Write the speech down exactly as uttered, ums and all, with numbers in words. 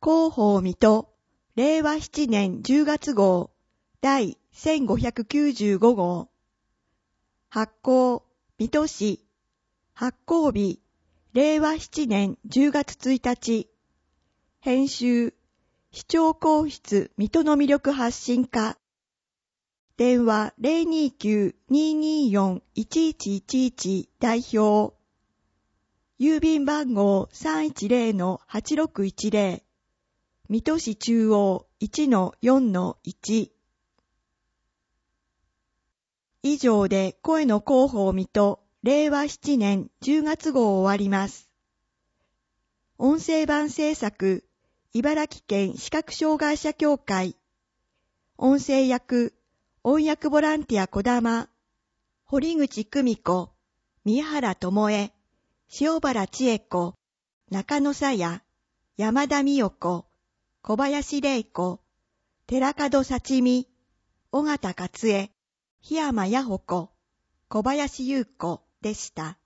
広報水戸、れいわしちねんじゅうがつ号、第せんごひゃくきゅうじゅうご号。発行、水戸市。発行日、れいわしちねんじゅうがつついたち。編集、市長公室水戸の魅力発信課。電話 ゼロにきゅう にーにーよん いちいちいちいち 代表。郵便番号 さんいちゼロ はちろくいちゼロ。水戸市中央 いちのよんのいち。以上で声の広報水戸れいわしちねんじゅうがつ号終わります。音声版制作、茨城県視覚障害者協会。音声役、音訳ボランティア小玉。堀口久美子、宮原智恵、塩原千恵子、中野さや、山田美代子、小林玲子、寺門幸美、尾形勝恵、檜山弥穂子、小林優子でした。